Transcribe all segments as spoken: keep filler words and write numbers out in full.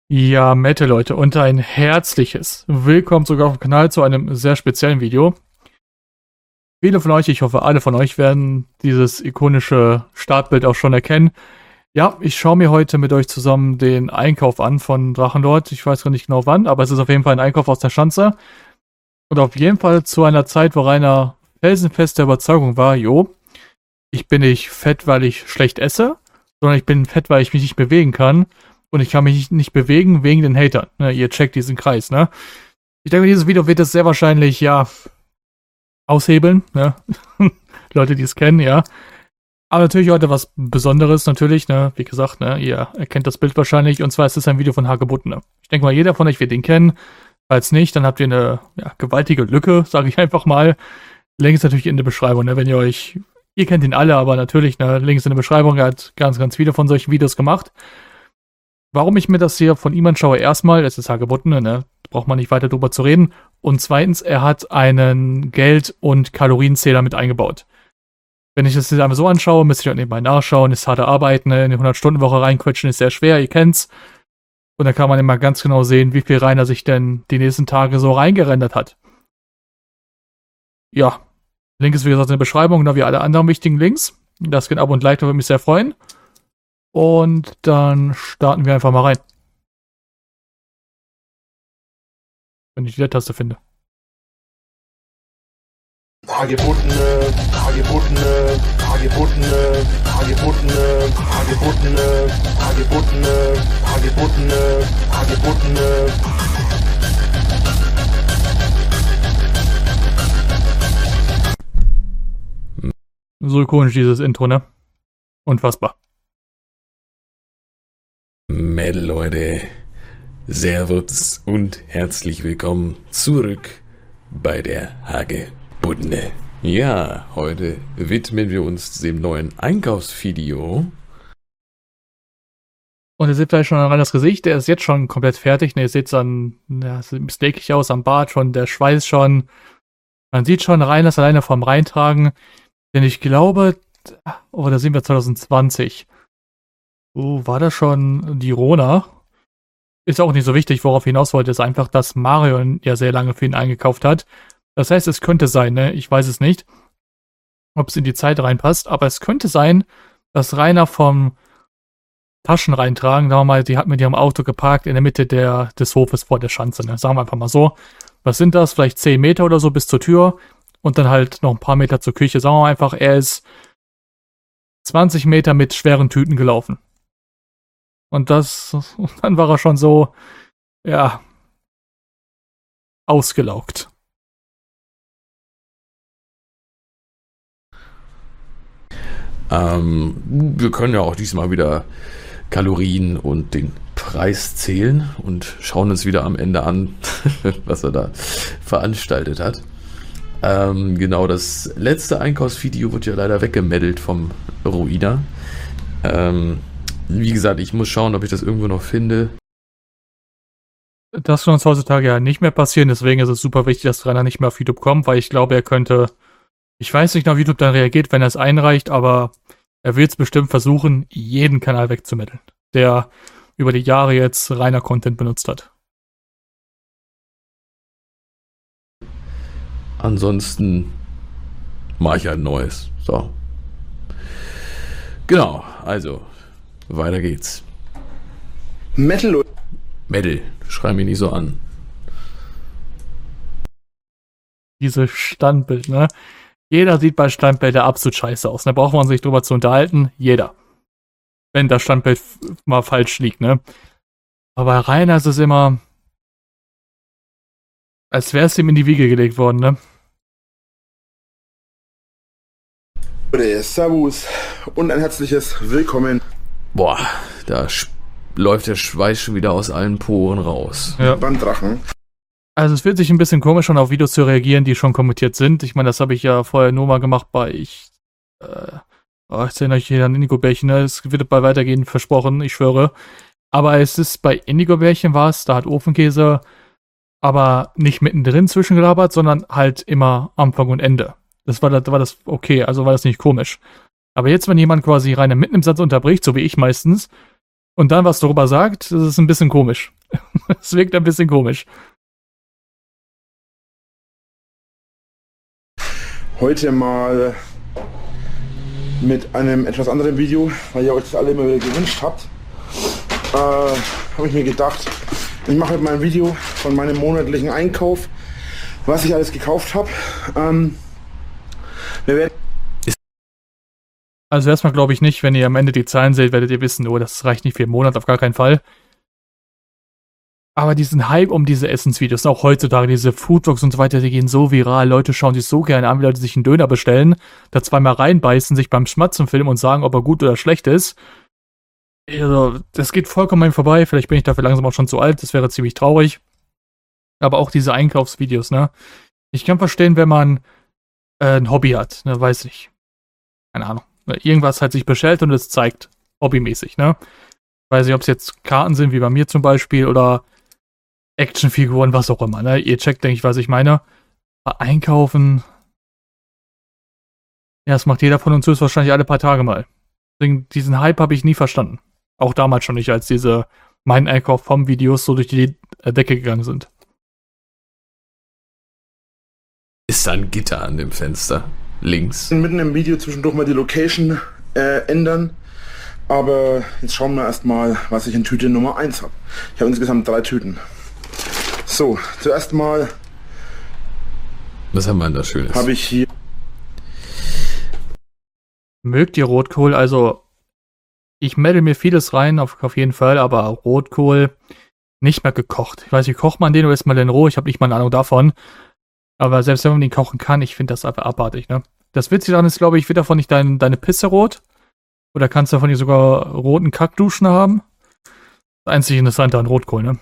Ja, Mette Leute und ein herzliches Willkommen sogar auf dem Kanal zu einem sehr speziellen Video. Viele von euch, ich hoffe alle von euch, werden dieses ikonische Startbild auch schon erkennen. Ja, ich schaue mir heute mit euch zusammen den Einkauf an von Drachenlord. Ich weiß gar nicht genau wann, aber es ist auf jeden Fall ein Einkauf aus der Schanze. Und auf jeden Fall zu einer Zeit, wo Rainer felsenfest der Überzeugung war, jo, ich bin nicht fett, weil ich schlecht esse, sondern ich bin fett, weil ich mich nicht bewegen kann. Und ich kann mich nicht bewegen wegen den Hatern. Ne, ihr checkt diesen Kreis, ne? Ich denke, dieses Video wird es sehr wahrscheinlich, ja, aushebeln, ne? Leute, die es kennen, ja. Aber natürlich heute was Besonderes, natürlich, ne? Wie gesagt, ne? Ihr erkennt das Bild wahrscheinlich. Und zwar ist es ein Video von Hagebutten, ne? Ich denke mal, jeder von euch wird den kennen. Falls nicht, dann habt ihr eine ja, gewaltige Lücke, sage ich einfach mal. Link ist natürlich in der Beschreibung, ne? Wenn ihr euch, ihr kennt ihn alle, aber natürlich, ne? Link ist in der Beschreibung. Er hat ganz, ganz viele von solchen Videos gemacht. Warum ich mir das hier von ihm anschaue, erstmal, es ist Hagebutten, ne? Braucht man nicht weiter drüber zu reden. Und zweitens, er hat einen Geld- und Kalorienzähler mit eingebaut. Wenn ich das jetzt einmal so anschaue, müsste ich halt nebenbei nachschauen, ist harte Arbeit, ne? In die hundert-Stunden-Woche reinquetschen ist sehr schwer, ihr kennt's. Und da kann man immer ganz genau sehen, wie viel Rainer sich denn die nächsten Tage so reingerendert hat. Ja, Link ist wie gesagt in der Beschreibung, genau wie alle anderen wichtigen Links. Das geht Abo und Like, da würde mich sehr freuen. Und dann starten wir einfach mal rein. Wenn ich die Leertaste finde. Hagebuttene, Hagebuttene, Hagebuttene, Hagebuttene, Hagebuttene, Hagebuttene, Hagebuttene, Hagebuttene. So ikonisch dieses Intro, ne? Unfassbar. Mädel, Leute, Servus und herzlich willkommen zurück bei der Hagebuttene. Ja, heute widmen wir uns dem neuen Einkaufsvideo. Und ihr seht vielleicht schon an das Gesicht, der ist jetzt schon komplett fertig. Ne, ihr seht dann, ja, sieht ein bisschen eklig aus am Bart schon, der Schweiß schon. Man sieht schon rein, das alleine vom Reintragen. Denn ich glaube, oh, da sind wir zwanzig zwanzig. Oh, war das schon die Rona? Ist auch nicht so wichtig, worauf ich hinaus wollte, ist einfach, dass Mario ja sehr lange für ihn eingekauft hat. Das heißt, es könnte sein, ne? Ich weiß es nicht, ob es in die Zeit reinpasst, aber es könnte sein, dass Rainer vom Taschen reintragen, sagen wir mal, die hat mit ihrem Auto geparkt in der Mitte der, des Hofes vor der Schanze, ne? Sagen wir einfach mal so. Was sind das? Vielleicht zehn Meter oder so bis zur Tür und dann halt noch ein paar Meter zur Küche. Sagen wir mal einfach, er ist zwanzig Meter mit schweren Tüten gelaufen. Und das, und dann war er schon so, ja, ausgelaugt. Ähm, wir können ja auch diesmal wieder Kalorien und den Preis zählen und schauen uns wieder am Ende an, was er da veranstaltet hat. Ähm, genau, das letzte Einkaufsvideo wird ja leider weggemeddelt vom Ruiner. Ähm, Wie gesagt, ich muss schauen, ob ich das irgendwo noch finde. Das kann uns heutzutage ja nicht mehr passieren, deswegen ist es super wichtig, dass Rainer nicht mehr auf YouTube kommt, weil ich glaube, er könnte, ich weiß nicht, auf YouTube dann reagiert, wenn er es einreicht, aber er wird es bestimmt versuchen, jeden Kanal wegzumeddeln, der über die Jahre jetzt Rainer-Content benutzt hat. Ansonsten mache ich halt Neues. So. Genau, also weiter geht's. Metal. Metal, schrei mich nicht so an. Dieses Standbild, ne? Jeder sieht bei Standbilder absolut scheiße aus. Da braucht man sich drüber zu unterhalten. Jeder. Wenn das Standbild mal falsch liegt, ne? Aber bei Rainer ist es immer, als wäre es ihm in die Wiege gelegt worden, ne? Servus und ein herzliches Willkommen. Boah, da sch- läuft der Schweiß schon wieder aus allen Poren raus. Ja. Beim Drachen. Also es fühlt sich ein bisschen komisch schon auf Videos zu reagieren, die schon kommentiert sind. Ich meine, das habe ich ja vorher nur mal gemacht bei ich, äh, oh, ich erzähle euch hier an Indigo-Bärchen, ne? Es wird bei weitergehen, versprochen, ich schwöre. Aber es ist bei Indigo-Bärchen war es, da hat Ofenkäse aber nicht mittendrin zwischengelabert, sondern halt immer Anfang und Ende. Das war, das war das okay, also war das nicht komisch. Aber jetzt, wenn jemand quasi rein mitten im Satz unterbricht, so wie ich meistens, und dann was darüber sagt, das ist ein bisschen komisch. Es wirkt ein bisschen komisch. Heute mal mit einem etwas anderen Video, weil ihr euch das alle immer wieder gewünscht habt, äh, habe ich mir gedacht, ich mache heute mal ein Video von meinem monatlichen Einkauf, was ich alles gekauft habe. Ähm, wir werden Also erstmal glaube ich nicht, wenn ihr am Ende die Zahlen seht, werdet ihr wissen, oh, das reicht nicht für einen Monat, auf gar keinen Fall. Aber diesen Hype um diese Essensvideos, auch heutzutage, diese Foodvlogs und so weiter, die gehen so viral. Leute schauen sich so gerne an, wie Leute sich einen Döner bestellen, da zweimal reinbeißen, sich beim Schmatzen filmen und sagen, ob er gut oder schlecht ist. Also, das geht vollkommen an mir vorbei. Vielleicht bin ich dafür langsam auch schon zu alt, das wäre ziemlich traurig. Aber auch diese Einkaufsvideos, ne? Ich kann verstehen, wenn man äh, ein Hobby hat, ne, weiß ich. Keine Ahnung. Irgendwas hat sich bestellt und es zeigt, hobbymäßig, ne? Weiß nicht, ob es jetzt Karten sind, wie bei mir zum Beispiel, oder Actionfiguren, was auch immer, ne? Ihr checkt, denke ich, was ich meine. Aber einkaufen, ja, das macht jeder von uns wahrscheinlich alle paar Tage mal. Deswegen, diesen Hype habe ich nie verstanden. Auch damals schon nicht, als diese Mein Einkauf vom Videos so durch die Decke gegangen sind. Ist da ein Gitter an dem Fenster? Links. mitten im Video zwischendurch mal die Location äh, ändern. Aber jetzt schauen wir erstmal, was ich in Tüte Nummer eins habe. Ich habe insgesamt drei Tüten. So, zuerst mal Was haben wir denn da Schönes? habe ich hier Mögt ihr Rotkohl? Also, ich melde mir vieles rein, auf, auf jeden Fall, aber Rotkohl nicht mehr gekocht. Ich weiß nicht, kocht man den oder ist man den roh? Ich habe nicht mal eine Ahnung davon. Aber selbst wenn man den kochen kann, ich finde das einfach abartig, ne? Das Witzige daran ist, glaube ich, wird davon nicht dein, deine Pisse rot? Oder kannst du davon nicht sogar roten Kackduschen haben? Das einzig Interessante an Rotkohl, ne?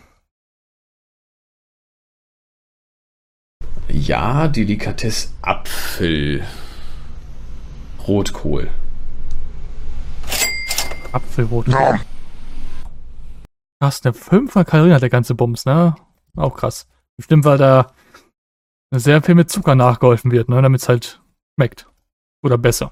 Ja, Delikatesse Apfel. Rotkohl. Apfelrot. Ja. Krass, ne? fünfhundert Kalorien hat der ganze Bums, ne? Auch krass. Bestimmt, weil da sehr viel mit Zucker nachgeholfen wird, ne? Damit es halt schmeckt. Oder besser.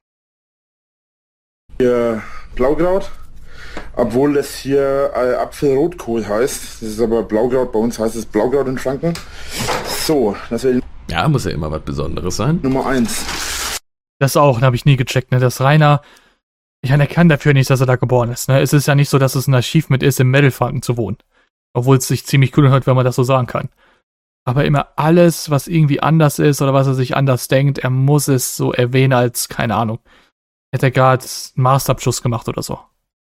hier Blaukraut, obwohl das hier äh, Apfelrotkohl heißt. Das ist aber Blaukraut, bei uns heißt es Blaukraut in Franken. So, das wäre Ja, muss ja immer was Besonderes sein. Nummer eins. Das auch, habe ich nie gecheckt, ne? Das Rainer, ich anerkenne dafür nicht, dass er da geboren ist, ne? Es ist ja nicht so, dass es ein Achievement ist, im Metal-Franken zu wohnen. Obwohl es sich ziemlich cool anhört, wenn man das so sagen kann. Aber immer alles, was irgendwie anders ist oder was er sich anders denkt, er muss es so erwähnen als, keine Ahnung, hätte er gerade einen Masterabschluss gemacht oder so.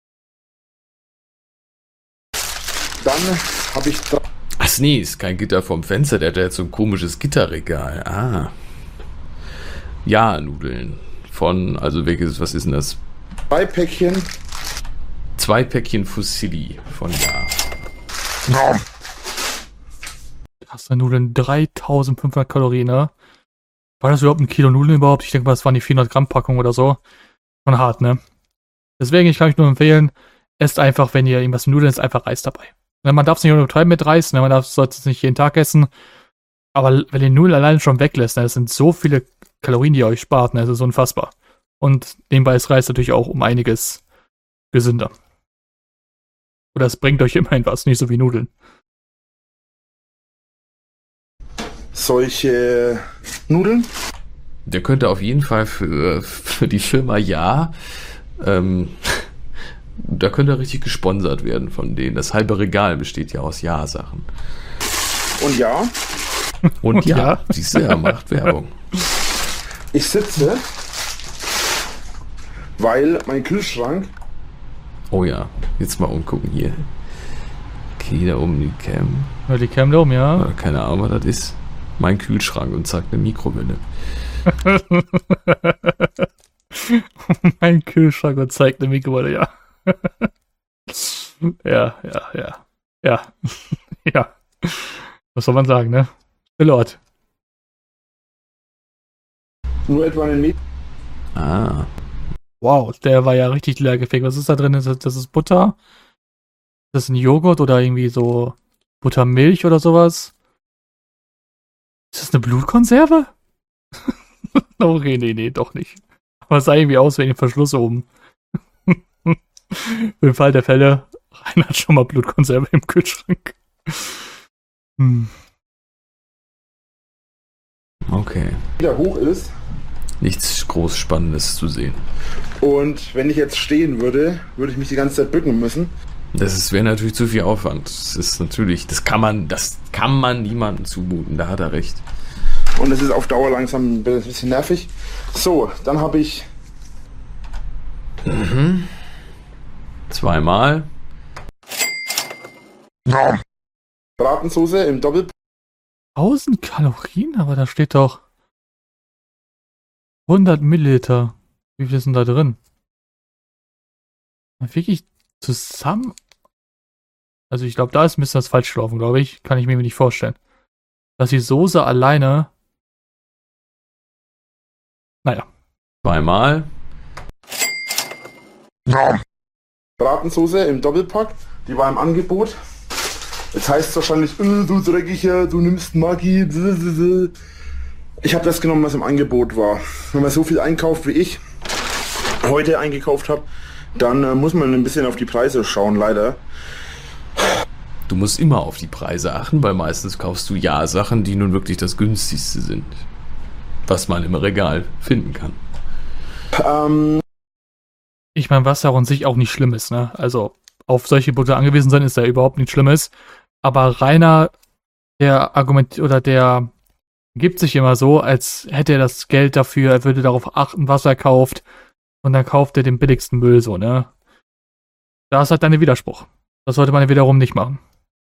Dann habe ich drei Ach nee, ist kein Gitter vom Fenster, der hat ja jetzt so ein komisches Gitterregal. Ah. Ja, Nudeln. Von, also welches, was ist denn das? Päckchen. Zwei Päckchen Fusilli von Ja. Hast du Nudeln, dreitausendfünfhundert Kalorien, ne? War das überhaupt ein Kilo Nudeln überhaupt? Ich denke mal, das waren die vierhundert Gramm Packung oder so. Schon hart, ne? Deswegen, ich kann euch nur empfehlen, esst einfach, wenn ihr irgendwas Nudeln isst, einfach Reis dabei. Ne, man darf es nicht übertreiben mit Reis, ne? Man darf sollte es nicht jeden Tag essen. Aber wenn ihr Nudeln allein schon weglässt, ne? Das sind so viele Kalorien, die ihr euch spart, ne? Das ist unfassbar. Und nebenbei ist Reis natürlich auch um einiges gesünder. Oder es bringt euch immerhin was, nicht so wie Nudeln. Solche Nudeln. Der könnte auf jeden Fall für, für die Firma Ja, ähm, da könnte er richtig gesponsert werden von denen. Das halbe Regal besteht ja aus Ja-Sachen. Und ja, Und, Und ja, ja. siehst du, er macht Werbung. ich sitze, weil mein Kühlschrank Oh ja, jetzt mal umgucken hier. Okay, da oben die Cam. Ja, die Cam da oben, ja. Oder keine Ahnung, was das ist. Mein Kühlschrank und zeigt eine Mikrowelle. Mein Kühlschrank und zeigt eine Mikrowelle, ja. ja, ja, ja. Ja. ja. Was soll man sagen, ne? Lord. nur etwa einen Meter. Ah, Wow, der war ja richtig leergefegt. Was ist da drin? Das das ist Butter? Das ist ein Joghurt oder irgendwie so Buttermilch oder sowas? Ist das eine Blutkonserve? Okay, nee, nee, doch nicht. Aber es sah irgendwie aus wie ein Verschluss oben. Im Fall der Fälle Rainer hat schon mal Blutkonserve im Kühlschrank. Hm. Okay. Wieder hoch ist. Nichts groß Spannendes zu sehen. Und wenn ich jetzt stehen würde, würde ich mich die ganze Zeit bücken müssen. Das wäre natürlich zu viel Aufwand. Das ist natürlich, das kann man, das kann man niemandem zumuten. Da hat er recht. Und es ist auf Dauer langsam ein bisschen nervig. So, dann habe ich Mhm. Zweimal. Bratensoße im Doppelpack. tausend Kalorien, aber da steht doch hundert Milliliter. Wie viel ist denn da drin? Wirklich zusammen? Also ich glaube, da ist ein bisschen das falsch gelaufen, glaube ich. Kann ich mir nicht vorstellen. Dass die Soße alleine... Naja. Zweimal. Bratensoße im Doppelpack. Die war im Angebot. Jetzt heißt es wahrscheinlich, äh, du Dreckiger, du nimmst Maggi. Ich habe das genommen, was im Angebot war. Wenn man so viel einkauft wie ich heute eingekauft habe, dann äh, muss man ein bisschen auf die Preise schauen, leider. Du musst immer auf die Preise achten, weil meistens kaufst du ja Sachen, die nun wirklich das günstigste sind. Was man im Regal finden kann. Ähm, Ich meine, was ja an sich auch nicht schlimm ist, ne? Also auf solche Produkte angewiesen sein ist ja überhaupt nichts Schlimmes. Aber Rainer, der Argument oder der gibt sich immer so, als hätte er das Geld dafür, er würde darauf achten, was er kauft. Und dann kauft er den billigsten Müll so, ne? Da ist halt dann der Widerspruch. Das sollte man ja wiederum nicht machen.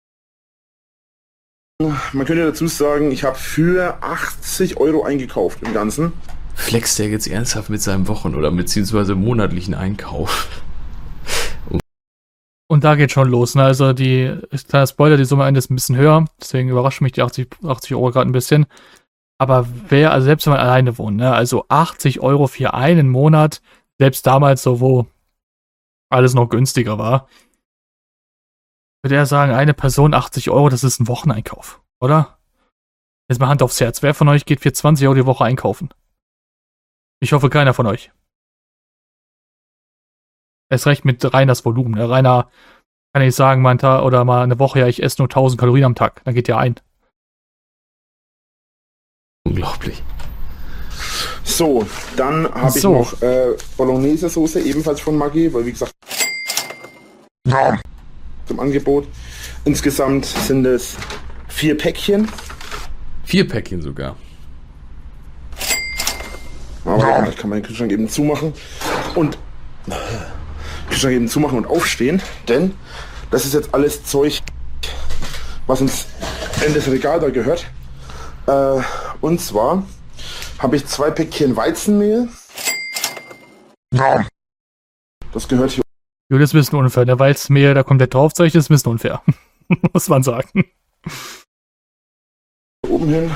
man könnte dazu sagen, ich habe für achtzig Euro eingekauft im Ganzen. Flext der jetzt ernsthaft mit seinem Wochen- oder beziehungsweise monatlichen Einkauf? Und da geht schon los, ne? Also die, kleiner Spoiler, die Summe am Ende ist ein bisschen höher, deswegen überrascht mich die achtzig, achtzig Euro gerade ein bisschen. Aber wer, also selbst wenn man alleine wohnt, ne? Also achtzig Euro für einen Monat, selbst damals so, wo alles noch günstiger war, würde er sagen, eine Person achtzig Euro, das ist ein Wocheneinkauf, oder? Jetzt mal Hand aufs Herz, wer von euch geht für zwanzig Euro die Woche einkaufen? Ich hoffe, keiner von euch. Erst recht mit Rainers Volumen. Ne? Rainer kann ich sagen, mal einen Tag oder mal eine Woche, ja, ich esse nur tausend Kalorien am Tag. Dann geht ja ein. Unglaublich. So, dann habe So. ich noch äh, Bolognese-Soße, ebenfalls von Maggi, weil wie gesagt, zum Angebot. Insgesamt sind es vier Päckchen. Vier Päckchen sogar. Aber ich kann meinen Kühlschrank eben zumachen und Kühlschrank eben zumachen und aufstehen, denn das ist jetzt alles Zeug, was uns in das Regal da gehört. Äh, und zwar habe ich zwei Päckchen Weizenmehl. Das gehört hier Jo, das ist ein bisschen unfair. Der Weizenmehl, da kommt der Draufzeug, das ist ein bisschen unfair. Muss man sagen. oben hin.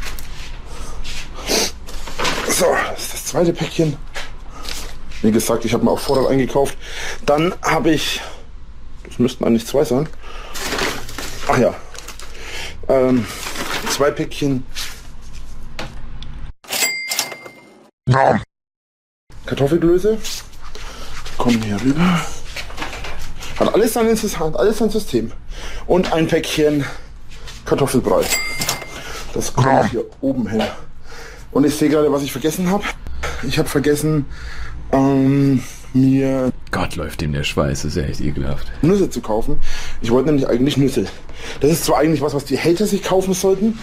So, das ist das zweite Päckchen. Wie gesagt, ich habe mir auch Vorrat eingekauft. Dann habe ich, das müssten eigentlich zwei sein. Ach ja, ähm, zwei Päckchen Kartoffelklöße. Kommen hier rüber. Hat alles sein System, hat alles sein System. Und ein Päckchen Kartoffelbrei. Das kommt hier oben hin. Und ich sehe gerade, was ich vergessen habe. Ich habe vergessen, ähm, mir Gott, läuft ihm der Schweiß, das ist ja echt ekelhaft. Nüsse zu kaufen. Ich wollte nämlich eigentlich Nüsse. Das ist zwar eigentlich was, was die Hater sich kaufen sollten.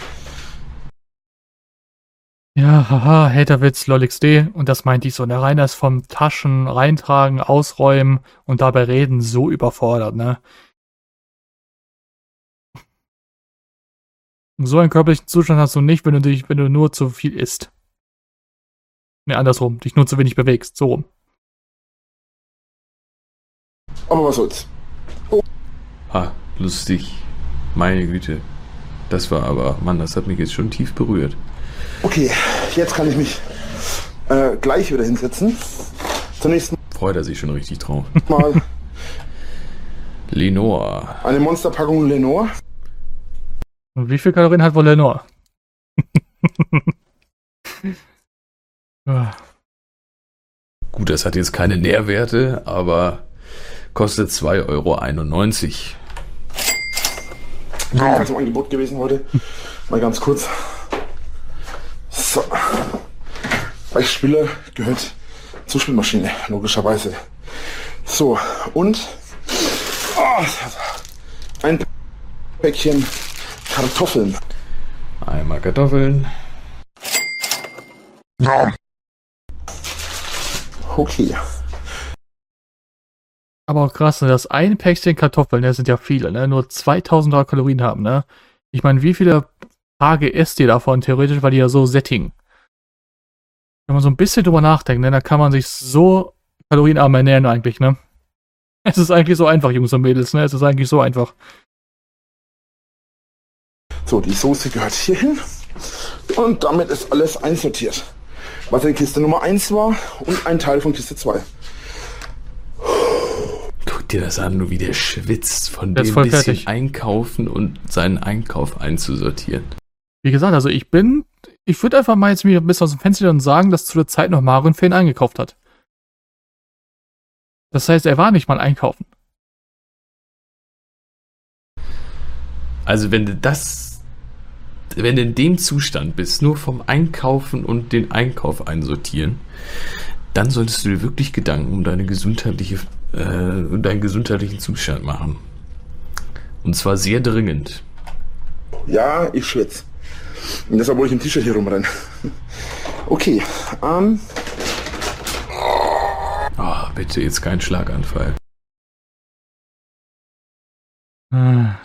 Ja, haha, Haterwitz, lolxd. Und das meinte ich so. Der Rainer ist vom Taschen reintragen, ausräumen und dabei reden so überfordert, ne? So einen körperlichen Zustand hast du nicht, wenn du dich, wenn du nur zu viel isst. Ne, andersrum, dich nur zu wenig bewegst, so rum. Aber was soll's. Ha, lustig. Meine Güte. Das war aber, Mann, das hat mich jetzt schon tief berührt. Okay, jetzt kann ich mich äh, gleich wieder hinsetzen. Zunächst Freut er sich schon richtig drauf. mal Lenore. eine Monsterpackung Lenore. Und wie viel Kalorien hat wohl Lenore? Ah, Gut, das hat jetzt keine Nährwerte, aber kostet zwei Euro einundneunzig. Ja. Das ist im Angebot gewesen heute. Mal ganz kurz. So. Weichspüler gehört zur Spülmaschine, logischerweise. So, und oh, ein Päckchen Kartoffeln. Einmal Kartoffeln. Okay. Aber auch krass, ne, dass ein Päckchen Kartoffeln, das sind ja viele, ne, nur zweitausend Kalorien haben, ne? Ich meine, wie viele Tage esst ihr davon theoretisch, weil die ja so sättigen? Wenn man so ein bisschen drüber nachdenkt, ne, dann kann man sich so kalorienarm ernähren eigentlich, ne? Es ist eigentlich so einfach, Jungs und Mädels, ne? Es ist eigentlich so einfach. So, die Soße gehört hier hin. Und damit ist alles einsortiert. Was in Kiste Nummer eins war und ein Teil von Kiste zwei. Guck dir das an, wie der schwitzt, von Der ist dem voll bisschen fertig. einkaufen und seinen Einkauf einzusortieren. Wie gesagt, also ich bin, ich würde einfach mal jetzt mir ein bisschen aus dem Fenster und sagen, dass zu der Zeit noch Marin für ihn eingekauft hat. Das heißt, er war nicht mal einkaufen. Also wenn du das, wenn du in dem Zustand bist, nur vom Einkaufen und den Einkauf einsortieren, dann solltest du dir wirklich Gedanken um deine gesundheitliche, äh, um deinen gesundheitlichen Zustand machen. Und zwar sehr dringend. Ja, ich schwitze. Und deshalb wollte ich im T-Shirt hier rumrennen. Okay, ähm... Oh, bitte jetzt kein Schlaganfall. Hm.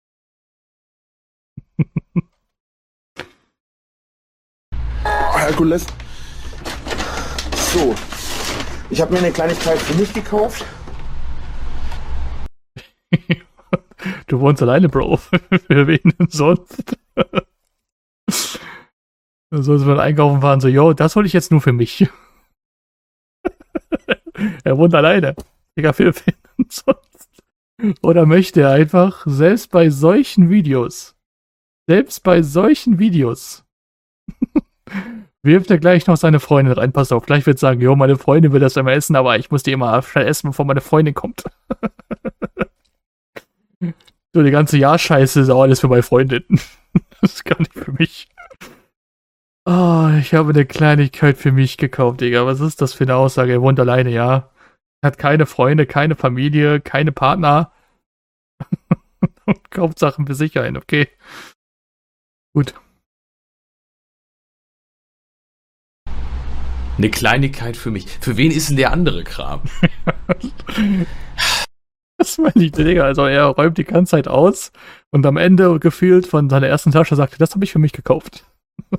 Herkules. So. Ich habe mir eine Kleinigkeit für mich gekauft. Du wohnst alleine, Bro. Für wen denn sonst? Dann sollst du mal einkaufen fahren, so, yo, das hol ich jetzt nur für mich. Er wohnt alleine. Digga, für wen denn sonst? Oder möchte er einfach, selbst bei solchen Videos, selbst bei solchen Videos, wirft er gleich noch seine Freundin rein. Pass auf, gleich wird sagen, jo, meine Freundin will das immer essen, aber ich muss die immer schnell essen, bevor meine Freundin kommt. So, die ganze Jahrscheiße ist auch alles für meine Freundin. Das ist gar nicht für mich. Oh, ich habe eine Kleinigkeit für mich gekauft, Digga. Was ist das für eine Aussage? Er wohnt alleine, ja. Hat keine Freunde, keine Familie, keine Partner. Und kauft Sachen für sich ein, okay. Gut. Eine Kleinigkeit für mich. Für wen ist denn der andere Kram? Das meine ich, Digga. Also er räumt die ganze Zeit aus und am Ende gefühlt von seiner ersten Tasche sagt er, das habe ich für mich gekauft.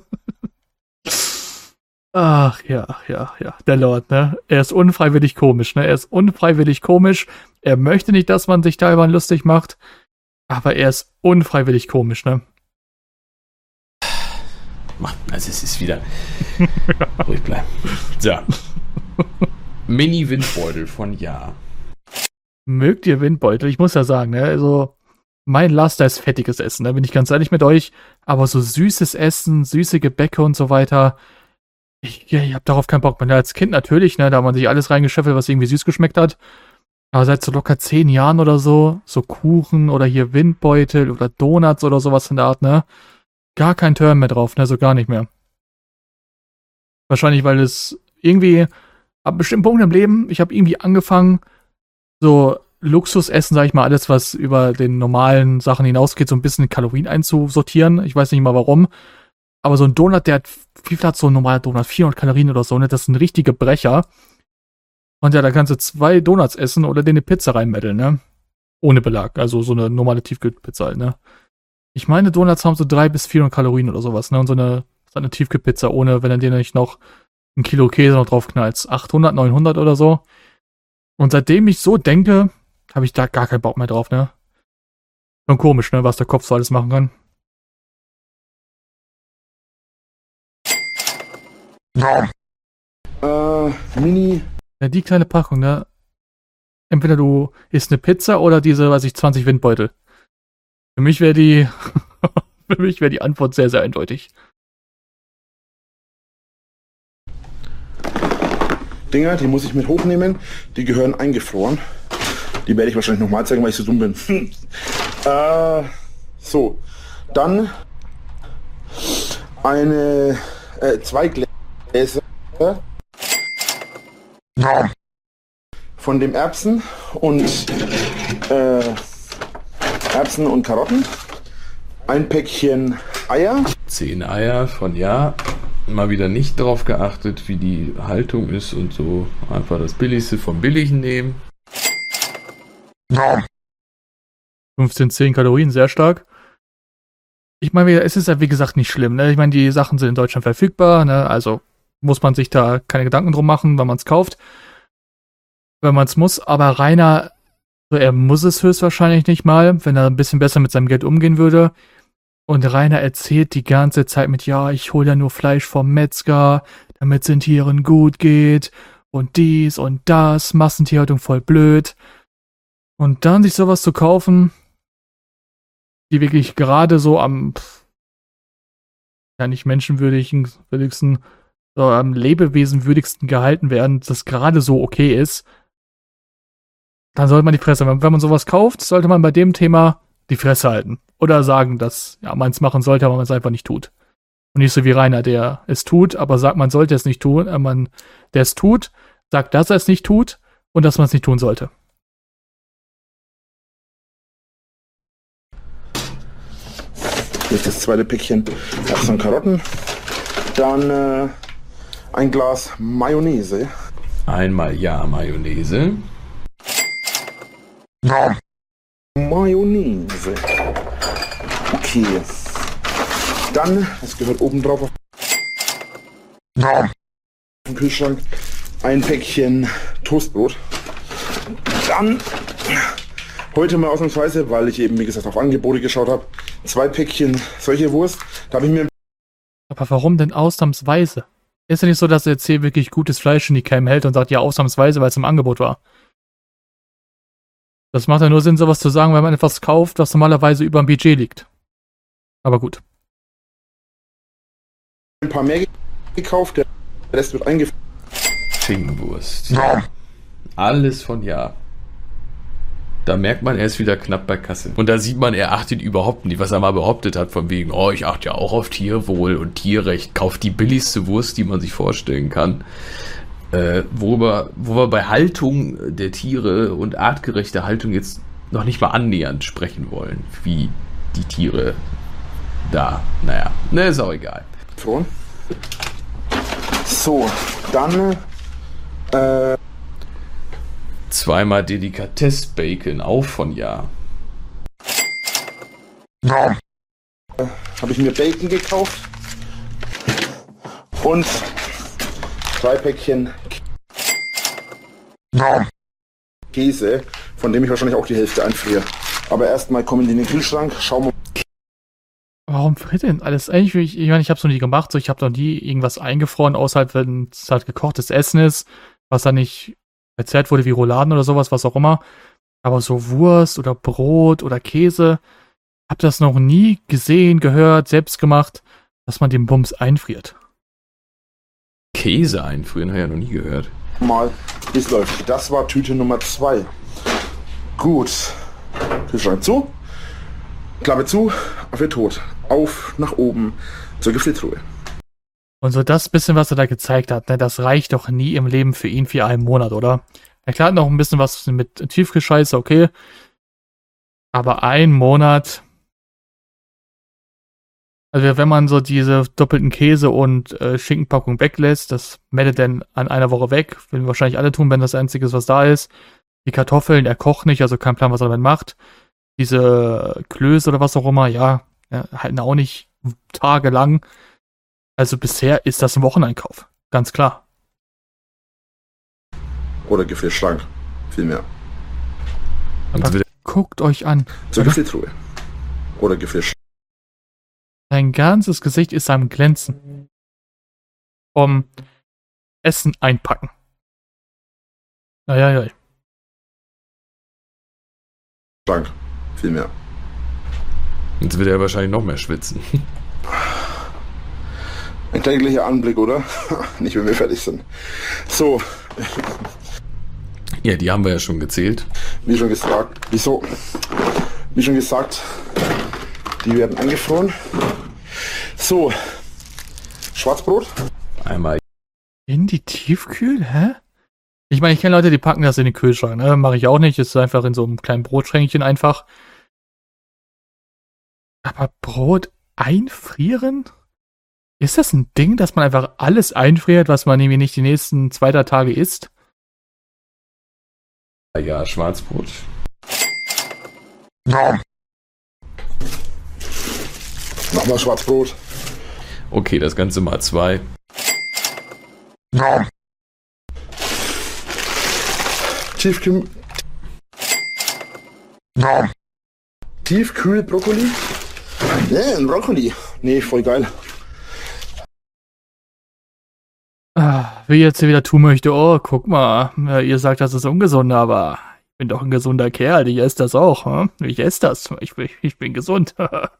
Ach ja, ja, ja. Der Lord, ne? Er ist unfreiwillig komisch, ne? Er ist unfreiwillig komisch. Er möchte nicht, dass man sich darüber lustig macht, aber er ist unfreiwillig komisch, ne? Mann, also es ist wieder... Ruhig bleiben. So. Mini-Windbeutel von Ja. Mögt ihr Windbeutel? Ich muss ja sagen, ne? Also, mein Laster ist fettiges Essen, da bin ich ganz ehrlich mit euch. Aber so süßes Essen, süße Gebäcke und so weiter, ich, ja, ich hab darauf keinen Bock. Man, als Kind natürlich, ne? Da hat man sich alles reingeschöffelt, was irgendwie süß geschmeckt hat. Aber seit so locker zehn Jahren oder so, so Kuchen oder hier Windbeutel oder Donuts oder sowas in der Art, ne? Gar kein Turn mehr drauf, ne? So gar nicht mehr. Wahrscheinlich, weil es irgendwie ab einem bestimmten Punkt im Leben, ich habe irgendwie angefangen, so Luxusessen, sag ich mal, alles, was über den normalen Sachen hinausgeht, so ein bisschen Kalorien einzusortieren. Ich weiß nicht mal warum. Aber so ein Donut, der hat, wie viel hat so ein normaler Donut? vierhundert Kalorien oder so, ne? Das ist ein richtiger Brecher. Und ja, da kannst du zwei Donuts essen oder dir eine Pizza reinmetteln, ne? Ohne Belag. Also so eine normale Tiefkühlpizza halt, ne? Ich meine, Donuts haben so dreihundert bis vierhundert Kalorien oder sowas, ne? Und so eine, so eine Tiefkühlpizza ohne, wenn du dir nicht noch ein Kilo Käse noch drauf knallst. achthundert, neunhundert oder so. Und seitdem ich so denke, habe ich da gar keinen Bock mehr drauf, ne? Schon komisch, ne? Was der Kopf so alles machen kann. Äh, Mini. Ja, die kleine Packung, ne? Entweder du isst eine Pizza oder diese, weiß ich, zwanzig Windbeutel. Für mich wäre die, für mich wäre die Antwort sehr, sehr eindeutig. Dinger, die muss ich mit hochnehmen. Die gehören eingefroren. Die werde ich wahrscheinlich nochmal zeigen, weil ich so dumm bin. äh, so, dann eine, äh, zwei Gläser von dem Erbsen und äh, Erbsen und Karotten. Ein Päckchen Eier. Zehn Eier von ja. Mal wieder nicht drauf geachtet, wie die Haltung ist und so. Einfach das Billigste vom Billigen nehmen. fünfzehn, zehn Kalorien, sehr stark. Ich meine, es ist ja wie gesagt nicht schlimm. Ne? Ich meine, die Sachen sind in Deutschland verfügbar. Ne? Also muss man sich da keine Gedanken drum machen, wenn man es kauft. Wenn man es muss. Aber Rainer, er muss es höchstwahrscheinlich nicht mal, wenn er ein bisschen besser mit seinem Geld umgehen würde. Und Rainer erzählt die ganze Zeit mit, ja, ich hole ja nur Fleisch vom Metzger, damit es den Tieren gut geht. Und dies und das, Massentierhaltung voll blöd. Und dann sich sowas zu kaufen, die wirklich gerade so am, ja nicht menschenwürdigsten, so am lebewesenwürdigsten gehalten werden, das gerade so okay ist, dann sollte man die Fresse, wenn man sowas kauft, sollte man bei dem Thema die Fresse halten. Oder sagen, dass ja, man es machen sollte, aber man es einfach nicht tut. Und nicht so wie Rainer, der es tut, aber sagt, man sollte es nicht tun. Äh, man, der es tut, sagt, dass er es nicht tut und dass man es nicht tun sollte. Hier ist das zweite Päckchen Erbsen und Karotten. Dann äh, ein Glas Mayonnaise. Einmal ja Mayonnaise. Mayonnaise. Okay. Dann, das gehört oben drauf auf den Kühlschrank, ein Päckchen Toastbrot. Dann, heute mal ausnahmsweise, weil ich eben, wie gesagt, auf Angebote geschaut habe, zwei Päckchen solche Wurst. Da habe ich mir... Aber warum denn ausnahmsweise? Ist ja nicht so, dass er jetzt hier wirklich gutes Fleisch in die Keim hält und sagt, ja, ausnahmsweise, weil es im Angebot war. Das macht ja nur Sinn, sowas zu sagen, wenn man etwas kauft, was normalerweise über dem Budget liegt. Aber gut. Ein paar mehr gekauft, der Rest wird eingefroren. Schinkenwurst. Ja. Alles von ja. Da merkt man, er ist wieder knapp bei Kasse. Und da sieht man, er achtet überhaupt nicht, was er mal behauptet hat, von wegen, oh, ich achte ja auch auf Tierwohl und Tierrecht, kauft die billigste Wurst, die man sich vorstellen kann. Äh, worüber, wo wir bei Haltung der Tiere und artgerechter Haltung jetzt noch nicht mal annähernd sprechen wollen, wie die Tiere da. Naja, ne, ist auch egal. So, dann äh, zweimal Delikatess-Bacon, auch von ja. Äh, habe ich mir Bacon gekauft und drei Päckchen Käse, von dem ich wahrscheinlich auch die Hälfte einfriere. Aber erstmal kommen die in den Kühlschrank, schauen wir. Warum friert denn alles? Eigentlich, ich, ich meine, ich habe es noch nie gemacht, so ich habe noch nie irgendwas eingefroren, außerhalb, wenn es halt gekochtes Essen ist, was dann nicht verzehrt wurde wie Rouladen oder sowas, was auch immer. Aber so Wurst oder Brot oder Käse, hab das noch nie gesehen, gehört, selbst gemacht, dass man den Bums einfriert. Käse einfrieren, habe ich ja noch nie gehört. Mal, wie es läuft. Das war Tüte Nummer zwei. Gut. Kühlschrank zu. Klappe zu. Auf ihr tot. Auf, nach oben, zur Gefriertruhe. Und so das bisschen, was er da gezeigt hat, ne, das reicht doch nie im Leben für ihn für einen Monat, oder? Er klar hat noch ein bisschen was mit Tiefkühlscheiße, okay. Aber ein Monat... Also wenn man so diese doppelten Käse- und äh, Schinkenpackung weglässt, das meldet dann an einer Woche weg. Würden wahrscheinlich alle tun, wenn das Einzige ist, was da ist. Die Kartoffeln, er kocht nicht, also kein Plan, was er damit macht. Diese Klöße oder was auch immer, ja, ja halten auch nicht tagelang. Also bisher ist das ein Wocheneinkauf, ganz klar. Oder Gefrierschrank, vielmehr. Aber guckt euch an. Zur Gefriertruhe. Oder Gefrierschrank. Sein ganzes Gesicht ist am Glänzen. Vom Essen einpacken. Naja, ja. Schrank. Viel mehr. Jetzt wird er wahrscheinlich noch mehr schwitzen. Ein kläglicher Anblick, oder? Nicht, wenn wir fertig sind. So. Ja, die haben wir ja schon gezählt. Wie schon gesagt, wieso? Wie schon gesagt, die werden eingefroren. So, Schwarzbrot. Einmal. In die Tiefkühl? Hä? Ich meine, ich kenne Leute, die packen das in den Kühlschrank. Ne? Mache ich auch nicht. Ist einfach in so einem kleinen Brotschränkchen einfach. Aber Brot einfrieren? Ist das ein Ding, dass man einfach alles einfriert, was man irgendwie nicht die nächsten zwei, drei Tage isst? Ja, Schwarzbrot. Ja. Machen wir Schwarzbrot. Okay, das Ganze mal zwei. Ja. Tiefkühl. Ja. Tiefkühl Brokkoli. Ja, ein Brokkoli. Nee, voll geil. Ah, wie jetzt hier wieder tun möchte, oh, guck mal, ja, ihr sagt, das ist ungesund, aber ich bin doch ein gesunder Kerl, ich esse das auch, hm? Ich esse das, ich, ich bin gesund.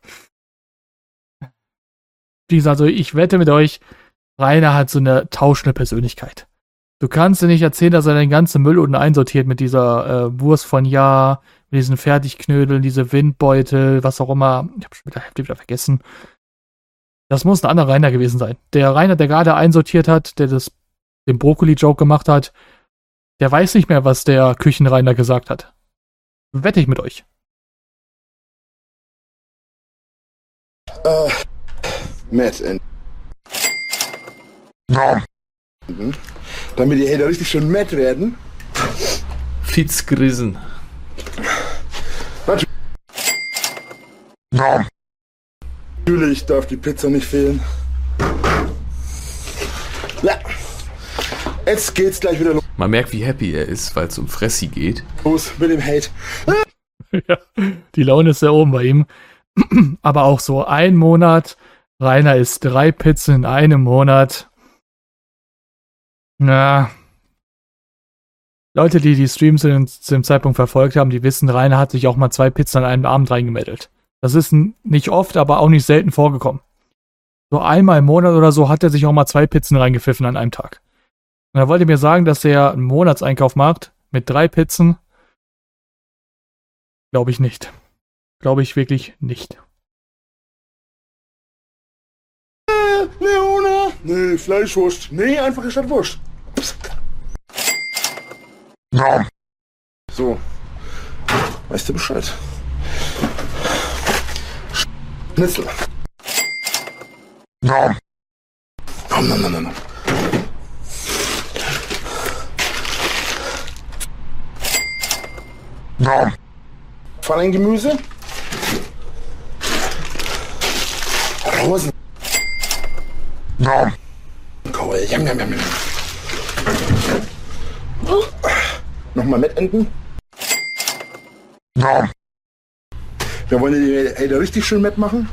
Also ich wette mit euch, Rainer hat so eine tauschende Persönlichkeit. Du kannst dir nicht erzählen, dass er den ganzen Müll unten einsortiert mit dieser äh, Wurst von Ja, mit diesen Fertigknödeln, diese Windbeutel, was auch immer. Ich hab schon wieder, hab wieder vergessen. Das muss ein anderer Rainer gewesen sein. Der Rainer, der gerade einsortiert hat, der das, den Brokkoli-Joke gemacht hat, der weiß nicht mehr, was der Küchenrainer gesagt hat. Wette ich mit euch. Äh, Matt and ja. Mhm. Damit die Hater richtig schön matt werden. Fitzgrissen. Ja. Natürlich darf die Pizza nicht fehlen. Ja. Jetzt geht's gleich wieder los. Man merkt, wie happy er ist, weil es um Fressi geht. Los mit dem Hate. Ja, die Laune ist sehr oben bei ihm. Aber auch so ein Monat. Rainer isst drei Pizzen in einem Monat. Na. Leute, die die Streams zu dem Zeitpunkt verfolgt haben, die wissen, Rainer hat sich auch mal zwei Pizzen an einem Abend reingemeddelt. Das ist nicht oft, aber auch nicht selten vorgekommen. So einmal im Monat oder so hat er sich auch mal zwei Pizzen reingepfiffen an einem Tag. Und er wollte mir sagen, dass er einen Monatseinkauf macht mit drei Pizzen. Glaube ich nicht. Glaube ich wirklich nicht. Äh, Leone! Nee, Fleischwurst. Nee, einfache Stadtwurst. Ja. So. Weißt du Bescheid? Schnitzel. Ja. Nom, nom, nom, nom. Ja. Pfannengemüse. Rosen. Ja. Cool. Jam, jam, jam, jam. Nochmal Mettenten. Ja. Wir wollen die Hater richtig schön Mett machen.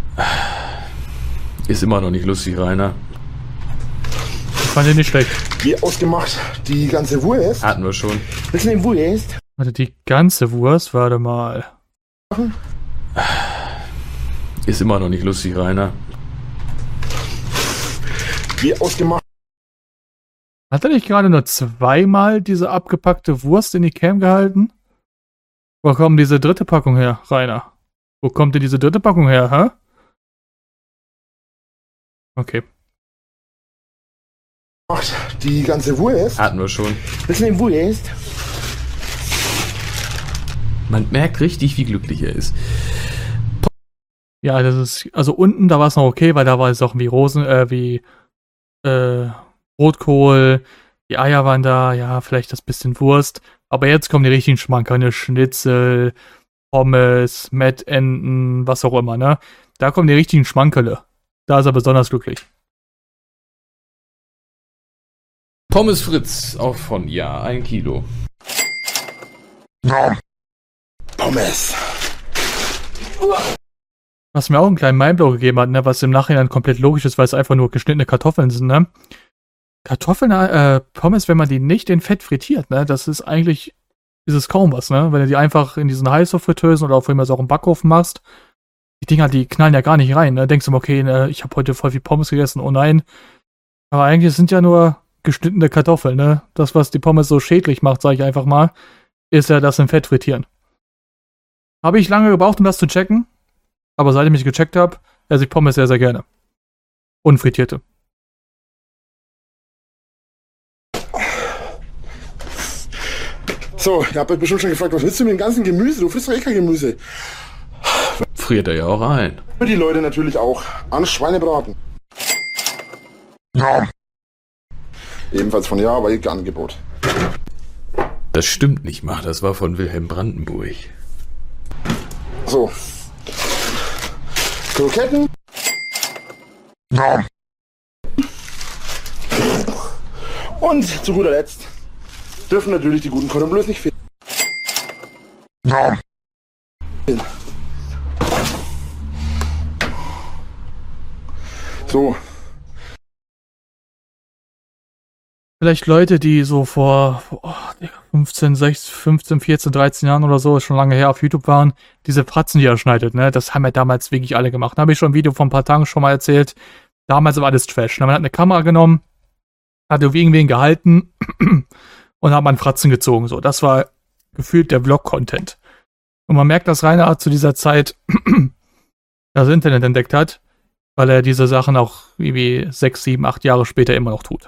Ist immer noch nicht lustig, Rainer. Ich fand den nicht schlecht. Wie ausgemacht die ganze Wurst. Hatten wir schon. Wissen Sie, Wurst? Warte, die ganze Wurst, warte mal. Ist immer noch nicht lustig, Rainer. Wie ausgemacht. Hat er nicht gerade nur zweimal diese abgepackte Wurst in die Cam gehalten? Wo kommt diese dritte Packung her, Rainer? Wo kommt denn diese dritte Packung her, hä? Okay. Die ganze Wurst. Hatten wir schon. Wissen Sie, Wurst? Man merkt richtig, wie glücklich er ist. Ja, das ist, also unten, da war es noch okay, weil da war es auch wie Rosen, äh, wie, äh, Rotkohl, die Eier waren da, ja, vielleicht das bisschen Wurst. Aber jetzt kommen die richtigen Schmankerl, Schnitzel, Pommes, Mettenten, was auch immer, ne? Da kommen die richtigen Schmankerle. Da ist er besonders glücklich. Pommes Fritz, auch von Ja, ein Kilo. Ja. Pommes. Was mir auch einen kleinen Mindblow gegeben hat, ne, was im Nachhinein komplett logisch ist, weil es einfach nur geschnittene Kartoffeln sind, ne? Kartoffeln, äh, Pommes, wenn man die nicht in Fett frittiert, ne, das ist eigentlich, ist es kaum was, ne? Wenn du die einfach in diesen Heißluftfritteusen oder auch immer so auch im Backofen machst, die Dinger, die knallen ja gar nicht rein, ne? Denkst du, okay, ne, ich habe heute voll viel Pommes gegessen, oh nein. Aber eigentlich sind ja nur geschnittene Kartoffeln, ne? Das, was die Pommes so schädlich macht, sage ich einfach mal, ist ja das im Fett frittieren. Habe ich lange gebraucht, um das zu checken, aber seit ich mich gecheckt habe, esse ich Pommes sehr, sehr gerne. Unfrittierte. So, ihr habt euch bestimmt schon gefragt, was willst du mit dem ganzen Gemüse? Du frisst doch eh kein Gemüse. Friert er ja auch ein. Für die Leute natürlich auch an Schweinebraten. Ja. Ebenfalls von Ja, aber ihr Angebot. Das stimmt nicht mal, das war von Wilhelm Brandenburg. So. Kroketten. Ja. Und zu guter Letzt dürfen natürlich die guten Cordon Bleus nicht fehlen. Ja. So. Vielleicht Leute, die so vor oh, fünfzehn, sechzehn, fünfzehn, vierzehn, dreizehn Jahren oder so, ist schon lange her, auf YouTube waren, diese Fratzen, die er schneidet, ne, das haben ja damals wirklich alle gemacht. Da habe ich schon ein Video vor ein paar Tagen schon mal erzählt. Damals war alles Trash. Man hat eine Kamera genommen, hat irgendwen gehalten und hat man Fratzen gezogen. So, das war gefühlt der Vlog-Content. Und man merkt, dass Rainer zu dieser Zeit das Internet entdeckt hat, weil er diese Sachen auch irgendwie sechs, sieben, acht Jahre später immer noch tut.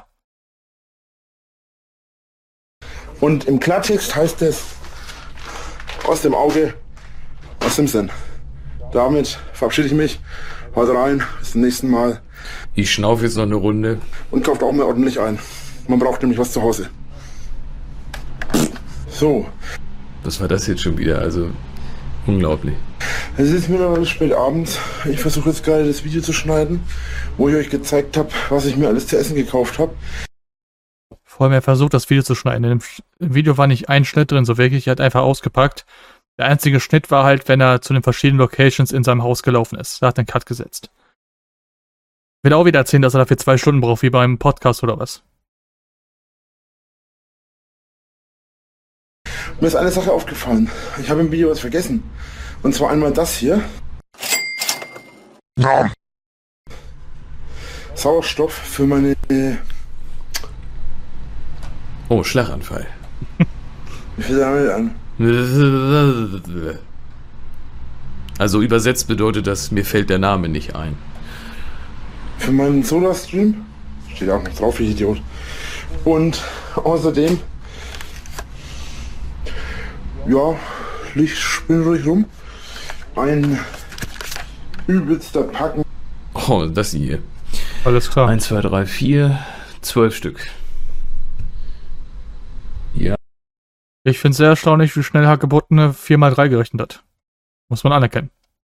Und im Klartext heißt es aus dem Auge, aus dem Sinn. Damit verabschiede ich mich. Haut rein, bis zum nächsten Mal. Ich schnaufe jetzt noch eine Runde. Und kauft auch mal ordentlich ein. Man braucht nämlich was zu Hause. So. Was war das jetzt schon wieder? Also, unglaublich. Es ist mittlerweile spät abends. Ich versuche jetzt gerade das Video zu schneiden, wo ich euch gezeigt habe, was ich mir alles zu essen gekauft habe. Vor allem, er versucht, das Video zu schneiden. In dem Video war nicht ein Schnitt drin, so wirklich, er hat einfach ausgepackt. Der einzige Schnitt war halt, wenn er zu den verschiedenen Locations in seinem Haus gelaufen ist. Da hat er einen Cut gesetzt. Wird auch wieder erzählen, dass er dafür zwei Stunden braucht, wie beim Podcast oder was. Mir ist eine Sache aufgefallen. Ich habe im Video was vergessen. Und zwar einmal das hier. Ja. Sauerstoff für meine... Oh, Schlaganfall. Wie viel damit an? Also übersetzt bedeutet das, mir fällt der Name nicht ein. Für meinen Soda-Stream. Steht auch noch drauf, wie Idiot. Und außerdem... Ja, Licht spinnt ruhig rum. Ein übelster Packen. Oh, das hier. Alles klar. eins, zwei, drei, vier, zwölf Stück. Ja. Ich finde es sehr erstaunlich, wie schnell Hagebuttene vier mal drei gerechnet hat. Muss man anerkennen.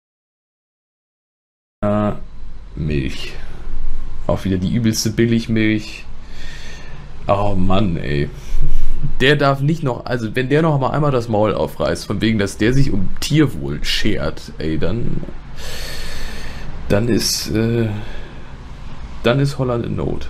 Ja, Milch. Auch wieder die übelste Billigmilch. Oh Mann, ey. Der darf nicht noch, also wenn der noch mal einmal das Maul aufreißt, von wegen, dass der sich um Tierwohl schert, ey, dann dann ist äh, dann ist Holland in Not.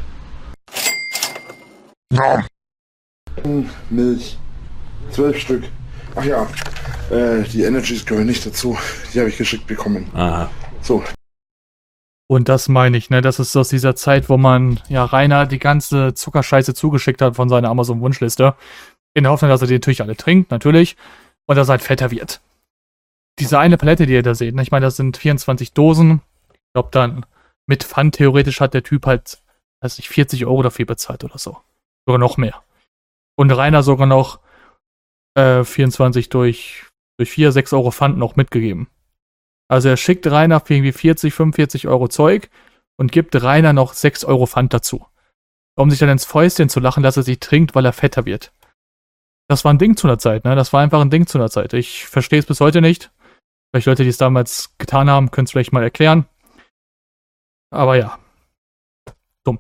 Milch. Zwölf Stück. Ach ja, äh, die Energies gehören nicht dazu. Die habe ich geschickt bekommen. Aha. So. Und das meine ich, ne? Das ist aus dieser Zeit, wo man ja Rainer die ganze Zuckerscheiße zugeschickt hat von seiner Amazon-Wunschliste. In der Hoffnung, dass er die natürlich alle trinkt, natürlich. Und dass er halt fetter wird. Diese eine Palette, die ihr da seht, ne? Ich meine, das sind vierundzwanzig Dosen. Ich glaube dann, mit Pfand theoretisch hat der Typ halt, weiß ich, vierzig Euro dafür bezahlt oder so. Sogar noch mehr. Und Rainer sogar noch äh, vierundzwanzig durch, durch vier, sechs Euro Pfand noch mitgegeben. Also er schickt Rainer für irgendwie vierzig, fünfundvierzig Euro Zeug und gibt Rainer noch sechs Euro Pfand dazu. Um sich dann ins Fäustchen zu lachen, dass er sie trinkt, weil er fetter wird. Das war ein Ding zu einer Zeit, ne? Das war einfach ein Ding zu einer Zeit. Ich verstehe es bis heute nicht. Vielleicht Leute, die es damals getan haben, können es vielleicht mal erklären. Aber ja. Dumm.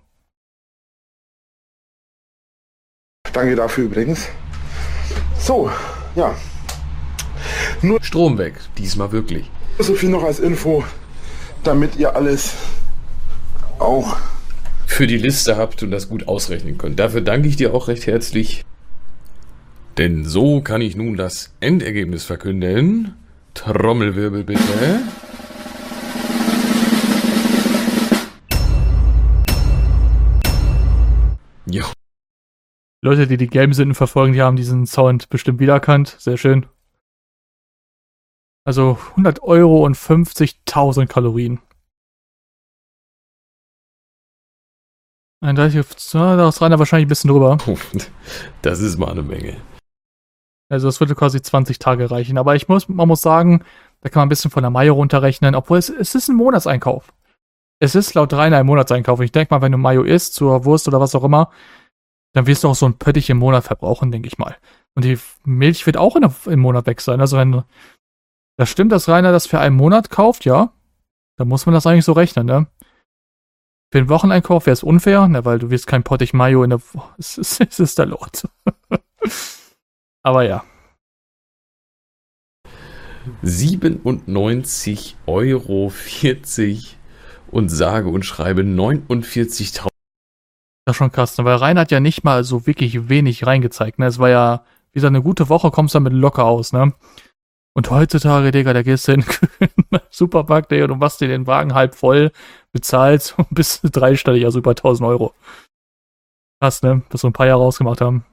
Danke dafür übrigens. So, ja. Nur Strom weg, diesmal wirklich. So viel noch als Info, damit ihr alles auch für die Liste habt und das gut ausrechnen könnt. Dafür danke ich dir auch recht herzlich. Denn so kann ich nun das Endergebnis verkünden. Trommelwirbel bitte. Jo. Leute, die die gelben Sitten verfolgen, die haben diesen Sound bestimmt wiedererkannt. Sehr schön. Also hundert Euro und fünfzigtausend Kalorien. einunddreißig, da ist Rainer wahrscheinlich ein bisschen drüber. Das ist mal eine Menge. Also das würde quasi zwanzig Tage reichen. Aber ich muss, man muss sagen, da kann man ein bisschen von der Mayo runterrechnen, obwohl es, es ist ein Monatseinkauf. Es ist laut Rainer ein Monatseinkauf. Ich denke mal, wenn du Mayo isst, zur Wurst oder was auch immer, dann wirst du auch so ein Pöttich im Monat verbrauchen, denke ich mal. Und die Milch wird auch in der, im Monat weg sein. Also wenn das stimmt, dass Rainer das für einen Monat kauft, ja, dann muss man das eigentlich so rechnen, ne? Für den Wocheneinkauf wäre es unfair, ne, weil du wirst kein Pottich Mayo in der Woche. Es ist, es ist der Lord. Aber ja. siebenundneunzig Euro vierzig und sage und schreibe neunundvierzigtausend. Das ist schon krass, ne? Weil Rainer hat ja nicht mal so wirklich wenig reingezeigt, ne? Es war ja, wie gesagt, eine gute Woche, kommst du damit locker aus, ne? Und heutzutage, Digga, da gehst du in den Supermarkt, Digga, du machst dir den Wagen halb voll, bezahlst und bist dreistellig, also über tausend Euro. Krass, ne? Was so ein paar Jahre ausgemacht haben.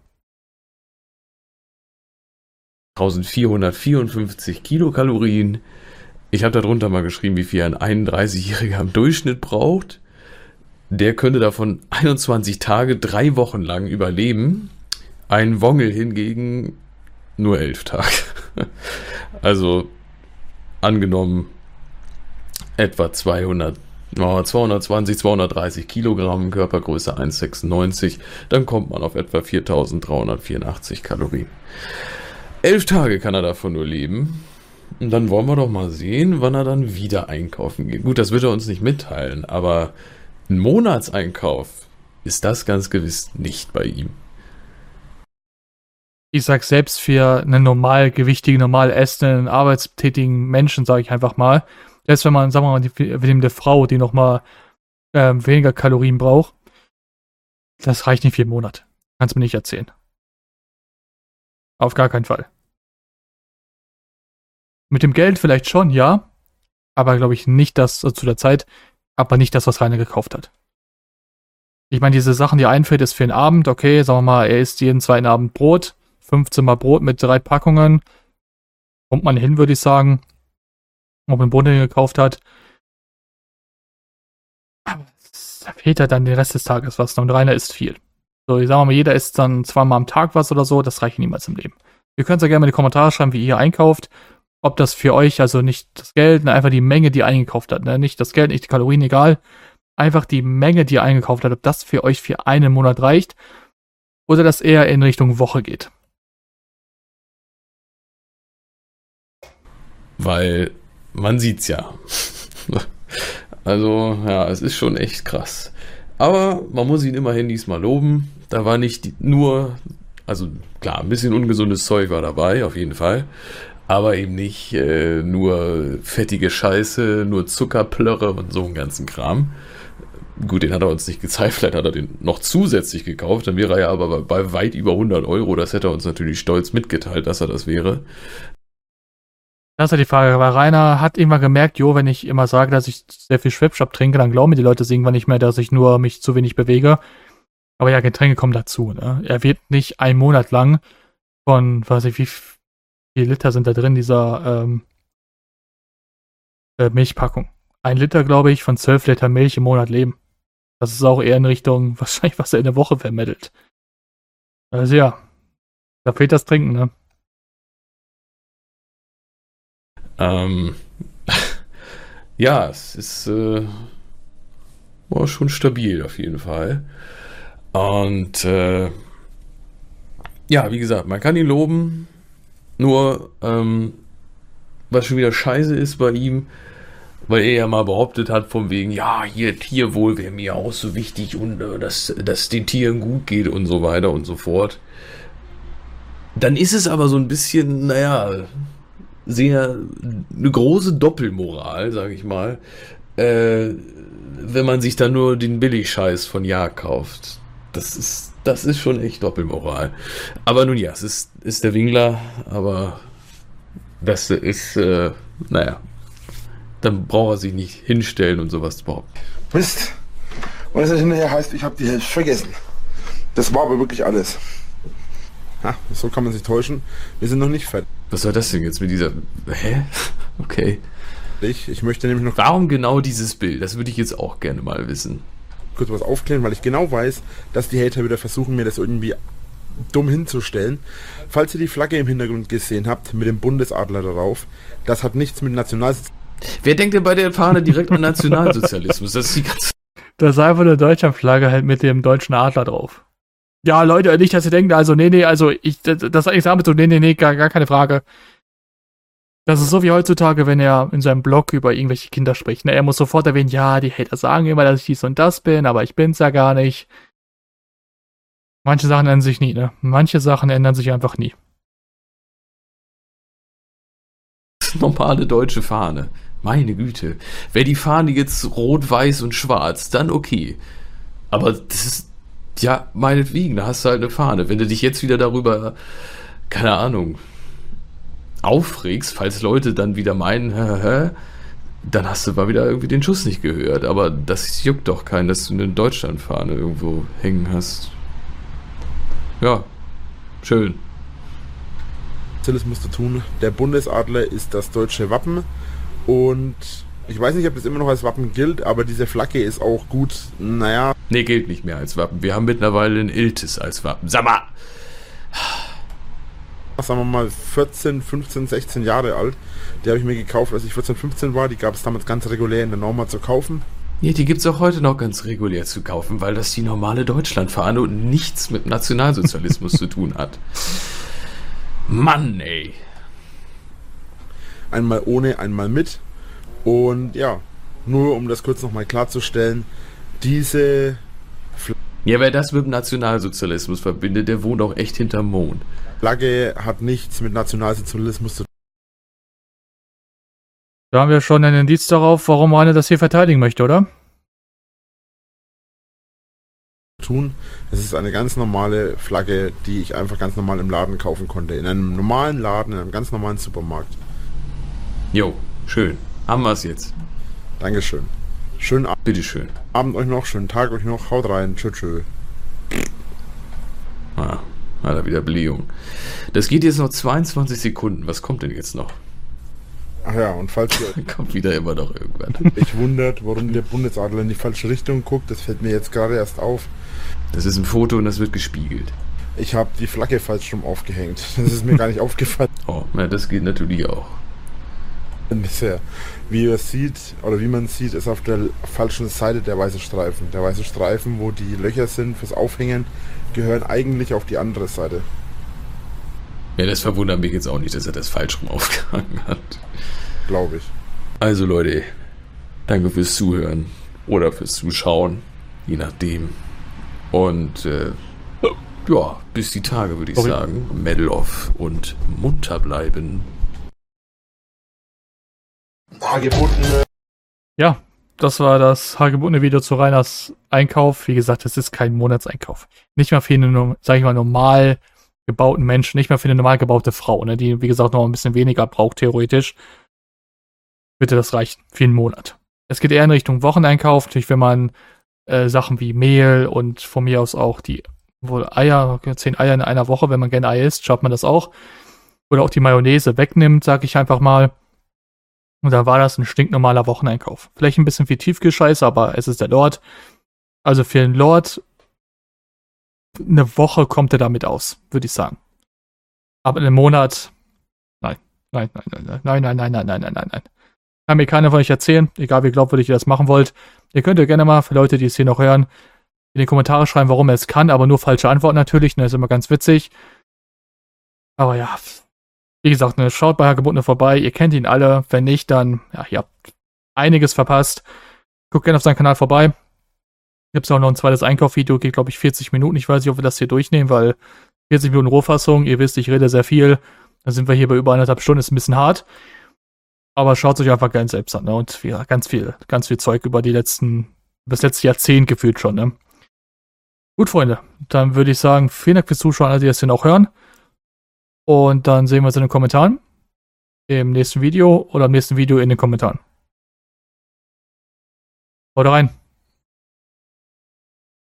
eintausendvierhundertvierundfünfzig Kilokalorien. Ich habe darunter mal geschrieben, wie viel ein einunddreißigjähriger im Durchschnitt braucht. Der könnte davon einundzwanzig Tage, drei Wochen lang überleben. Ein Wongel hingegen nur elf Tage. Also angenommen etwa zweihundert, oh, zweihundertzwanzig, zweihundertdreißig Kilogramm, Körpergröße eins Komma sechsundneunzig, dann kommt man auf etwa viertausenddreihundertvierundachtzig Kalorien. Elf Tage kann er davon nur leben. Und dann wollen wir doch mal sehen, wann er dann wieder einkaufen geht. Gut, das wird er uns nicht mitteilen, aber ein Monatseinkauf ist das ganz gewiss nicht bei ihm. Ich sag selbst für einen normalgewichtigen, normal essenden, arbeitstätigen Menschen, sage ich einfach mal, selbst wenn man, sagen wir mal, mit dem der Frau, die nochmal ähm, weniger Kalorien braucht, das reicht nicht für einen Monat. Kannst du mir nicht erzählen. Auf gar keinen Fall. Mit dem Geld vielleicht schon, ja, aber glaube ich nicht das, also zu der Zeit, aber nicht das, was Rainer gekauft hat. Ich meine, diese Sachen, die einfällt, ist für den Abend, okay, sagen wir mal, er isst jeden zweiten Abend Brot, fünfzehn Mal Brot mit drei Packungen, kommt man hin, würde ich sagen, ob man Brot gekauft hat. Aber da fehlt halt dann den Rest des Tages was, und Rainer isst viel. So, ich sage mal, jeder isst dann zweimal am Tag was oder so, das reicht niemals im Leben. Ihr könnt ja gerne mal in die Kommentare schreiben, wie ihr einkauft, ob das für euch, also nicht das Geld, ne, einfach die Menge, die ihr eingekauft habt, ne, nicht das Geld, nicht die Kalorien, egal, einfach die Menge, die ihr eingekauft habt, ob das für euch für einen Monat reicht oder das eher in Richtung Woche geht. Weil man sieht's ja. Also, ja, es ist schon echt krass. Aber man muss ihn immerhin diesmal loben. Da war nicht nur, also klar, ein bisschen ungesundes Zeug war dabei, auf jeden Fall. Aber eben nicht äh, nur fettige Scheiße, nur Zuckerplörre und so einen ganzen Kram. Gut, den hat er uns nicht gezeigt, vielleicht hat er den noch zusätzlich gekauft, dann wäre er ja aber bei weit über hundert Euro. Das hätte er uns natürlich stolz mitgeteilt, dass er das wäre. Das ist ja die Frage, weil Rainer hat irgendwann gemerkt, jo, wenn ich immer sage, dass ich sehr viel Schwipschwapp trinke, dann glauben mir die Leute irgendwann nicht mehr, dass ich nur mich zu wenig bewege. Aber ja, Getränke kommen dazu, ne? Er wird nicht einen Monat lang von, weiß ich, wie viel Liter sind da drin, dieser ähm, äh, Milchpackung. Ein Liter, glaube ich, von zwölf Liter Milch im Monat leben. Das ist auch eher in Richtung, wahrscheinlich, was er in der Woche vermittelt. Also ja, da fehlt das Trinken, ne? Ähm, ja, es ist äh, war schon stabil auf jeden Fall. Und äh, ja, wie gesagt, man kann ihn loben. Nur, ähm, was schon wieder scheiße ist bei ihm, weil er ja mal behauptet hat, von wegen, ja, hier Tierwohl wäre mir auch so wichtig und äh, dass, dass den Tieren gut geht und so weiter und so fort. Dann ist es aber so ein bisschen, naja, sehr eine große Doppelmoral, sag ich mal, äh, wenn man sich dann nur den Billigscheiß von Jagd kauft. Das ist, das ist schon echt Doppelmoral. Aber nun ja, es ist, ist der Wingler, aber das ist, äh, naja, dann braucht er sich nicht hinstellen und sowas behaupten. Mist. Und es hinterher heißt, ich habe die Hälfte vergessen. Das war aber wirklich alles. Ha, so kann man sich täuschen. Wir sind noch nicht fertig. Was soll das denn jetzt mit dieser... Hä? Okay. Ich, ich möchte nämlich noch... Warum genau dieses Bild? Das würde ich jetzt auch gerne mal wissen. Kurz was aufklären, weil ich genau weiß, dass die Hater wieder versuchen, mir das irgendwie dumm hinzustellen. Falls ihr die Flagge im Hintergrund gesehen habt, mit dem Bundesadler darauf, das hat nichts mit Nationalsozialismus... Wer denkt denn bei der Fahne direkt an Nationalsozialismus? Das ist die ganze... Da ist einfach eine Deutschlandflagge halt mit dem deutschen Adler drauf. Ja, Leute, nicht, dass ihr denkt, also, nee, nee, also, ich, das, das ich sage so, nee, nee, nee, gar, gar keine Frage. Das ist so wie heutzutage, wenn er in seinem Blog über irgendwelche Kinder spricht. Ne? Er muss sofort erwähnen, ja, die Hater sagen immer, dass ich dies und das bin, aber ich bin's ja gar nicht. Manche Sachen ändern sich nie, ne? Manche Sachen ändern sich einfach nie. normale deutsche Fahne. Meine Güte. Wäre die Fahne jetzt rot, weiß und schwarz, dann okay. Aber das ist, ja, meinetwegen, da hast du halt eine Fahne. Wenn du dich jetzt wieder darüber, keine Ahnung, aufregst, falls Leute dann wieder meinen, hä, hä, dann hast du mal wieder irgendwie den Schuss nicht gehört. Aber das juckt doch keinen, dass du eine Deutschlandfahne irgendwo hängen hast. Ja, schön. Das musst du tun. Der Bundesadler ist das deutsche Wappen und ich weiß nicht, ob das immer noch als Wappen gilt, aber diese Flagge ist auch gut, naja. Nee, gilt nicht mehr als Wappen. Wir haben mittlerweile ein Iltis als Wappen. Sag mal! Sagen wir mal vierzehn, fünfzehn, sechzehn Jahre alt. Die habe ich mir gekauft, als ich vierzehn, fünfzehn war. Die gab es damals ganz regulär in der Norma zu kaufen. Ja, die gibt es auch heute noch ganz regulär zu kaufen, weil das die normale Deutschlandfahne und nichts mit Nationalsozialismus zu tun hat. Mann, ey. Einmal ohne, einmal mit. Und ja, nur um das kurz nochmal klarzustellen, diese Ja, wer das mit dem Nationalsozialismus verbindet, der wohnt auch echt hinterm Mond. Flagge hat nichts mit Nationalsozialismus zu Da haben wir schon einen Indiz darauf, warum Rainer das hier verteidigen möchte, oder? tun. Es ist eine ganz normale Flagge, die ich einfach ganz normal im Laden kaufen konnte. In einem normalen Laden, in einem ganz normalen Supermarkt. Jo, schön. Haben wir es jetzt. Dankeschön. Schönen Abend. Bitteschön. Abend euch noch, schönen Tag euch noch. Haut rein. Tschö, tschö. Ah, hat er wieder Belegung. Das geht jetzt noch zweiundzwanzig Sekunden. Was kommt denn jetzt noch? Ach ja, und falls ihr Kommt wieder immer noch irgendwann. euch wundert, warum der Bundesadler in die falsche Richtung guckt, das fällt mir jetzt gerade erst auf. Das ist ein Foto und das wird gespiegelt. Ich habe die Flagge falsch rum aufgehängt. Das ist mir gar nicht aufgefallen Oh, ja, das geht natürlich auch. bisher. Wie ihr sieht, oder wie man sieht, ist auf der falschen Seite der weiße Streifen. Der weiße Streifen, wo die Löcher sind fürs Aufhängen, gehören eigentlich auf die andere Seite. Ja, das verwundert mich jetzt auch nicht, dass er das falsch rum aufgehangen hat. Glaube ich. Also Leute, danke fürs Zuhören oder fürs Zuschauen, je nachdem. Und äh, ja, bis die Tage würde ich Sorry. sagen. Medal off und munter bleiben. Hagebutten. Ja, das war das hagebundene Video zu Rainers Einkauf. Wie gesagt, es ist kein Monatseinkauf. Nicht mal für eine, sag ich mal, normal gebauten Menschen, nicht mal für eine normal gebaute Frau, ne, die, wie gesagt, noch ein bisschen weniger braucht, theoretisch. Bitte das reichen für einen Monat. Es geht eher in Richtung Wocheneinkauf, natürlich, wenn man äh, Sachen wie Mehl und von mir aus auch die wohl Eier, zehn Eier in einer Woche, wenn man gerne Eier isst, schaut man das auch. Oder auch die Mayonnaise wegnimmt, sag ich einfach mal. Und dann war das ein stinknormaler Wocheneinkauf. Vielleicht ein bisschen viel Tiefkühlscheiße, aber es ist der Lord. Also für den Lord eine Woche kommt er damit aus, würde ich sagen. Aber in einem Monat, nein, nein, nein, nein, nein, nein, nein, nein, nein, nein, nein, nein. Kann mir keiner von euch erzählen, egal wie glaubwürdig ihr das machen wollt. Ihr könnt ja gerne mal, für Leute, die es hier noch hören, in die Kommentare schreiben, warum er es kann, aber nur falsche Antworten natürlich, das ist immer ganz witzig. Aber ja, wie gesagt, ne, schaut bei Hagebuttene vorbei, ihr kennt ihn alle, wenn nicht, dann, ja, ihr habt einiges verpasst. Guckt gerne auf seinen Kanal vorbei. Gibt es auch noch ein zweites Einkaufvideo, geht glaube ich vierzig Minuten, ich weiß nicht, ob wir das hier durchnehmen, weil vierzig Minuten Rohfassung, ihr wisst, ich rede sehr viel, dann sind wir hier bei über eineinhalb Stunden, ist ein bisschen hart. Aber schaut es euch einfach ganz selbst an, ne? Und ja, ganz viel, ganz viel Zeug über die letzten, über das letzte Jahrzehnt gefühlt schon, ne? Gut, Freunde, dann würde ich sagen, vielen Dank fürs Zuschauen, alle, die das hier noch hören. Und dann sehen wir uns in den Kommentaren. Im nächsten Video oder im nächsten Video in den Kommentaren. Haut rein.